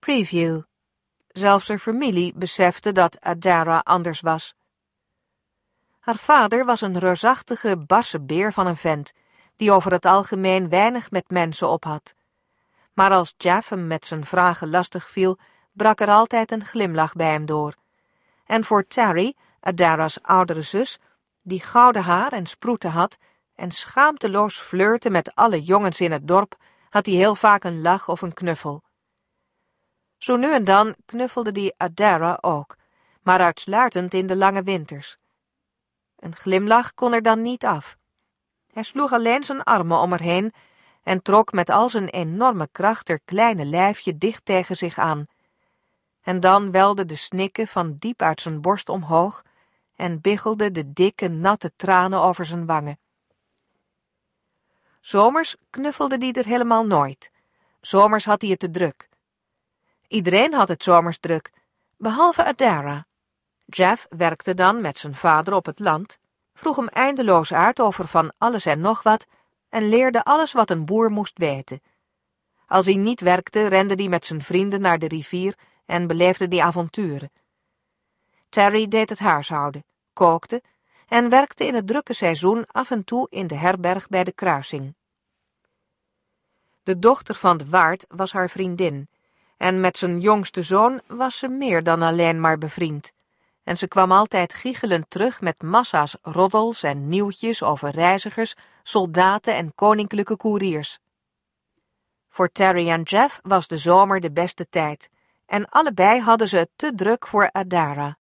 Preview. Zelfs haar familie besefte dat Adara anders was. Haar vader was een reusachtige, barse beer van een vent, die over het algemeen weinig met mensen op had. Maar als Jeff hem met zijn vragen lastig viel, brak er altijd een glimlach bij hem door. En voor Terry, Adara's oudere zus, die gouden haar en sproeten had en schaamteloos flirte met alle jongens in het dorp, had hij heel vaak een lach of een knuffel. Zo nu en dan knuffelde die Adara ook, maar uitsluitend in de lange winters. Een glimlach kon er dan niet af. Hij sloeg alleen zijn armen om haar heen en trok met al zijn enorme kracht haar kleine lijfje dicht tegen zich aan. En dan welden de snikken van diep uit zijn borst omhoog en biggelden de dikke, natte tranen over zijn wangen. Zomers knuffelde die er helemaal nooit. Zomers had hij het te druk. Iedereen had het zomers druk, behalve Adara. Jeff werkte dan met zijn vader op het land, vroeg hem eindeloos uit over van alles en nog wat en leerde alles wat een boer moest weten. Als hij niet werkte, rende hij met zijn vrienden naar de rivier en beleefde die avonturen. Terry deed het huishouden, kookte en werkte in het drukke seizoen af en toe in de herberg bij de kruising. De dochter van de waard was haar vriendin, en met zijn jongste zoon was ze meer dan alleen maar bevriend. En ze kwam altijd giechelend terug met massa's roddels en nieuwtjes over reizigers, soldaten en koninklijke koeriers. Voor Terry en Jeff was de zomer de beste tijd, en allebei hadden ze het te druk voor Adara.